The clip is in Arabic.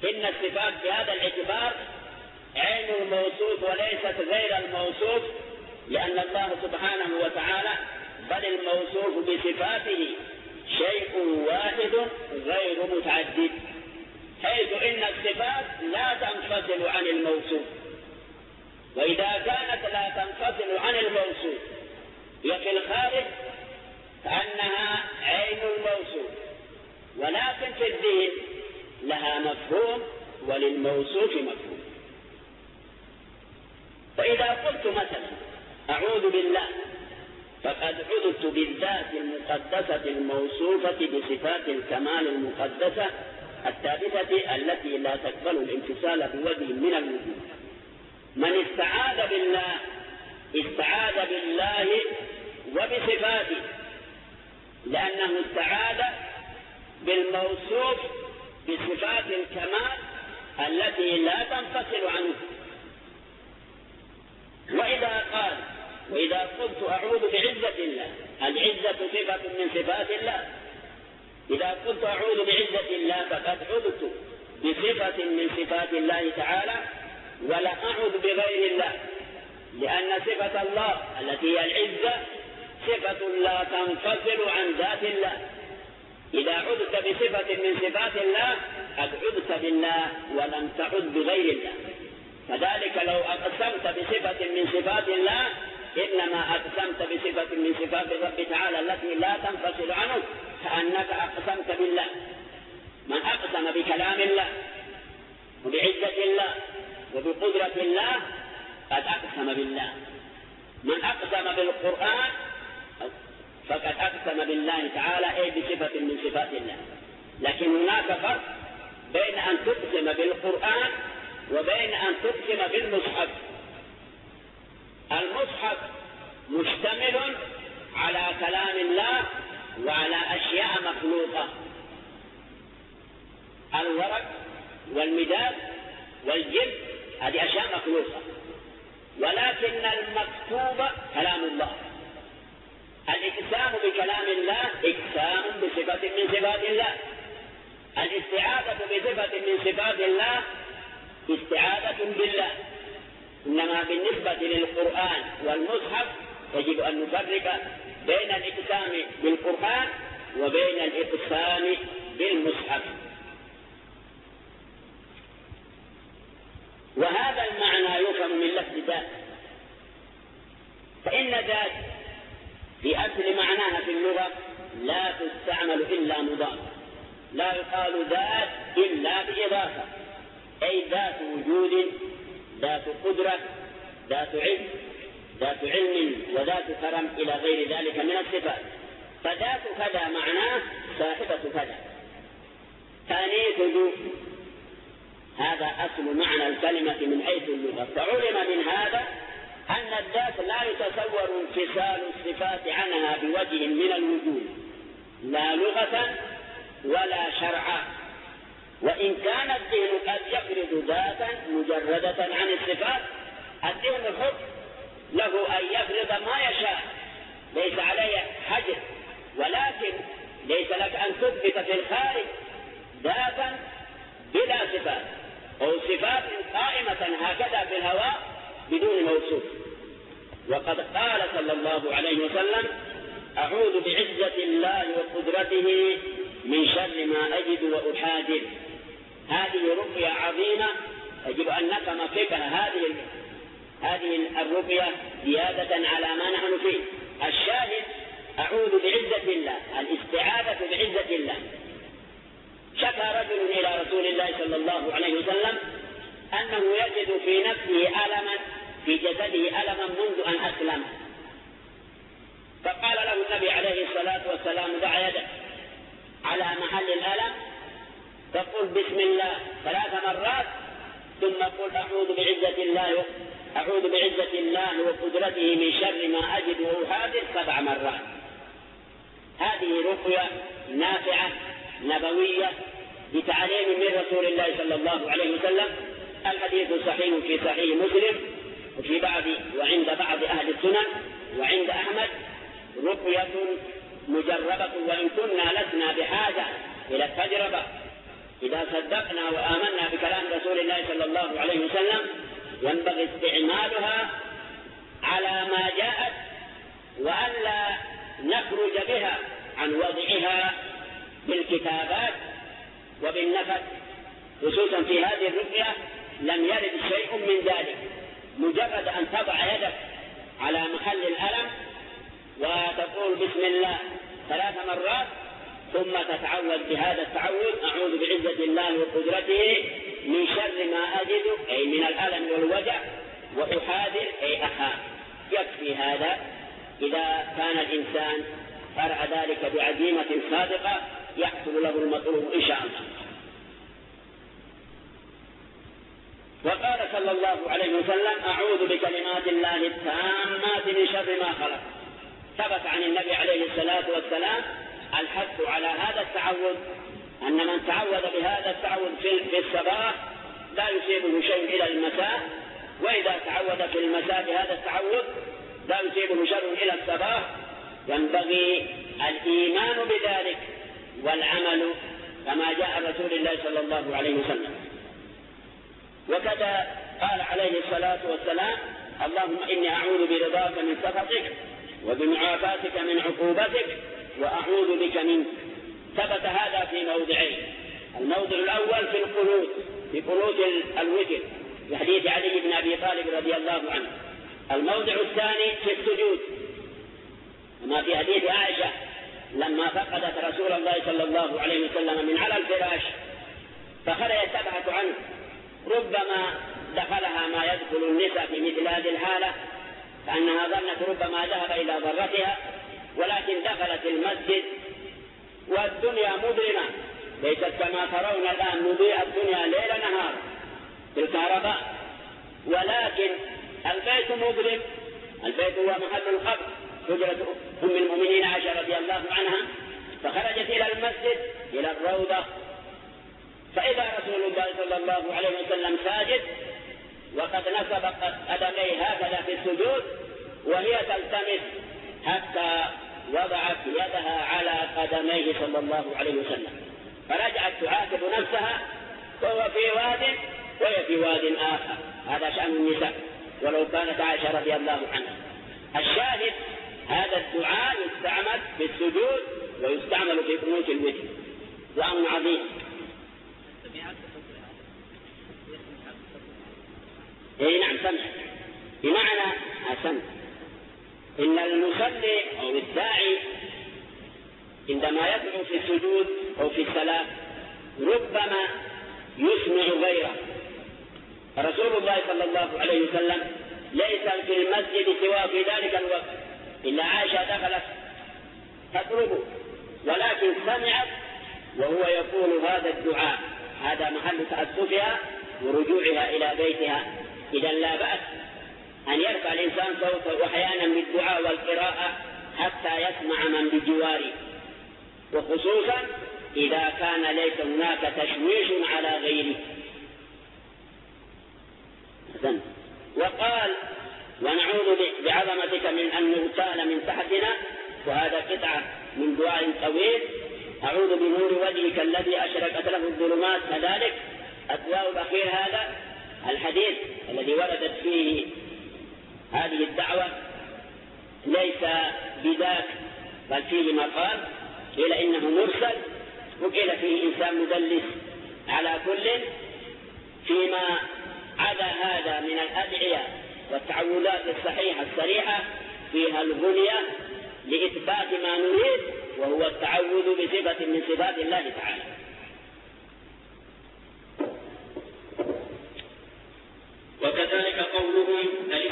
إن الصفات بهذا الاعتبار عين الموصوف وليست غير الموصوف، لأن الله سبحانه وتعالى بل الموصوف بصفاته شيء واحد غير متعدد، حيث إن الصفات لا تنفصل عن الموصوف، وإذا كانت لا تنفصل عن الموصوف هي في الخارج كأنها عين الموصوف، ولكن في الذهن لها مفهوم وللموصوف مفهوم. فإذا قلت مثلا أعوذ بالله فقد عذت بالذات المقدسة الموصوفة بصفات الكمال المقدسة الثابتة التي لا تقبل الانفصال بوجه من الوجود. من استعاذ بالله استعاذ بالله وبصفاته، لأنه استعاذ بالموصوف بصفات الكمال التي لا تنفصل عنه. وإذا قلت أعوذ بعزة الله، العزة صفة من صفات الله، إذا قلت أعوذ بعزة الله فقد عذت بصفة من صفات الله تعالى، ولا أعوذ بغير الله، لأن صفة الله التي هي العزة صفة لا تنفصل عن ذات الله. إذا عذت بصفة من صفات الله قد عذت بالله ولم تعذ بغير الله. فذلك لو أقسمت بصفة من صفات الله إنما أقسمت بصفة من صفات الرب تعالى التي لا تنفصل عنه، كأنك أقسمت بالله. من أقسم بكلام الله وبعزة الله وبقدرة الله قد أقسم بالله. من أقسم بالقرآن فقد أقسم بالله تعالى أي بصفة من صفات الله. لكن هناك فرق بين أن تقسم بالقرآن وبين أن تقسم بالمصحف. المصحف مشتمل على كلام الله وعلى أشياء مخلوقة، الورق والمداد والجلد هذه أشياء مخلوقة، ولكن المكتوب كلام الله. الإقسام بكلام الله إقسام بصفة من صفات الله. الاستعاذة بصفة من صفات الله استعاذة بالله. إنما بالنسبة للقرآن والمصحف يجب أن نفرق بين الإقسام بالقرآن وبين الإقسام بالمصحف. وهذا المعنى يفهم من لفظ ذات، فإن ذات في أصل معناها في اللغة لا تستعمل إلا مضاف، لا يقال ذات إلا بإضافة، أي ذات وجود، ذات قدرة، ذات علم وذات كرم إلى غير ذلك من الصفات. فذات كذا معناه صاحبة كذا، تأنيث ذو، هذا أصل معنى الكلمة من حيث اللغة. فعلم من هذا أن الذات لا يتصور انفصال الصفات عنها بوجه من الوجود، لا لغة ولا شرعا. وإن كان الذهن قد يفرض ذاتا مجردة عن الصفات، الذهن حر له أن يفرض ما يشاء، ليس عليه حجر، ولكن ليس لك أن تثبت في الخارج ذاتا بلا صفات أو صفات قائمة هكذا في الهواء بدون موصوف. وقد قال صلى الله عليه وسلم: أعوذ بعزة الله وقدرته من شر ما أجد وأحاذر. هذه رقية عظيمة يجب أن نفهم فقه هذه الرقية زيادة على ما نحن فيه. الشاهد أعوذ بعزة الله، الاستعاذة بعزة الله. شكى رجل إلى رسول الله صلى الله عليه وسلم أنه يجد في نفسه ألما في جسده ألما منذ أن أسلم، فقال له النبي عليه الصلاة والسلام: ضع يدك على محل الألم، فقل بسم الله 3 مرات، ثم قل أعوذ بعزة الله وقدرته من شر ما أجد وأحاذر 7 مرات. هذه رقية نافعة نبوية بتعليم من رسول الله صلى الله عليه وسلم. الحديث صحيح في صحيح مسلم وعند بعض أهل السنن وعند أحمد. رقية مجربة، وإن كنا لسنا بحاجة إلى التجربة، إذا صدقنا وآمنا بكلام رسول الله صلى الله عليه وسلم ينبغي استعمالها على ما جاءت، وألا نخرج بها عن وضعها بالكتابات وبالنفس، خصوصا في هذه الرقية لم يرد شيء من ذلك. مجرد أن تضع يدك على محل الألم وتقول بسم الله 3 مرات ثم تتعوذ بهذا التعوذ: أعوذ بعزة الله وقدرته من شر ما أجد، أي من الألم والوجع، وأحاذر أي أخاف. يكفي هذا إذا كان الإنسان قرأ ذلك بعزيمة صادقة يحصل له المطلوب إن شاء الله. وقال صلى الله عليه وسلم: أعوذ بكلمات الله التامات من شر ما خلق. ثبت عن النبي عليه الصلاة والسلام الحث على هذا التعوذ، أن من تعوذ بهذا التعوذ في الصباح لا يصيبه شيء إلى المساء، وإذا تعوذ في المساء بهذا التعوذ لا يصيبه شر إلى الصباح. ينبغي الإيمان بذلك والعمل كما جاء رسول الله صلى الله عليه وسلم. وكذا قال عليه الصلاة والسلام: اللهم إني أعوذ برضاك من سخطك وبمعافاتك من عقوبتك وأعوذ بك منك. ثبت هذا في موضعين: الموضع الأول في القنوت، في قنوت الوتر في حديث علي بن أبي طالب رضي الله عنه. الموضع الثاني في السجود، كما في حديث عائشة لما فقدت رسول الله صلى الله عليه وسلم من على الفراش فخرجت تبحث عنه، ربما دخلها ما يدخل النساء في مثل هذه الحالة، فأنها ظنت ربما ذهب إلى ضرتها، ولكن دخلت المسجد والدنيا مظلمة، ليست كما ترون الآن مضيء الدنيا ليل نهار بالكهرباء، ولكن البيت مظلم. البيت هو محل القبر، حجرة أم المؤمنين عائشة رضي الله عنها، فخرجت إلى المسجد إلى الروضة، فإذا رسول الله صلى الله عليه وسلم ساجد وقد نصب قدميه هكذا في السجود وهي تلتمس حتى وضعت يدها على قدميه صلى الله عليه وسلم، فرجعت تعاتب نفسها وهو في واد وهي في واد آخر. هذا شأن النساء ولو كانت عائشة رضي الله عنها. الشاهد هذا الدعاء يستعمل في السجود ويستعمل في قنوت الوتر، دعاء عظيم. اي نعم، سمع بمعنى السمع. ان المصلي او الداعي عندما يدعو في السجود او في الصلاه ربما يسمع غيره. رسول الله صلى الله عليه وسلم ليس في المسجد سوى في ذلك الوقت الا عائشه دخلت تطلبه، ولكن سمعت وهو يقول هذا الدعاء. هذا محل تأسفها ورجوعها إلى بيتها. إذا لا بأس أن يرفع الإنسان صوته أحيانا بالدعاء والقراءة حتى يسمع من بجواره، وخصوصا إذا كان ليس هناك تشويش على غيره. وقال: ونعوذ بعظمتك من أن نغتال من تحتنا. وهذا قطعة من دعاء طويل: أعوذ بنور وجهك الذي أشرقت له الظلمات. كذلك الدعاء الأخير هذا الحديث الذي وردت فيه هذه الدعوة ليس بذاك، بل فيه مقال، قيل إنه مرسل وقيل فيه إنسان مدلس. على كل فيما عدا هذا من الأدعية والتعوذات الصحيحة الصريحة فيها الغنية لإثبات ما نريد، وهو التعوذ بصفة من صفات الله تعالى.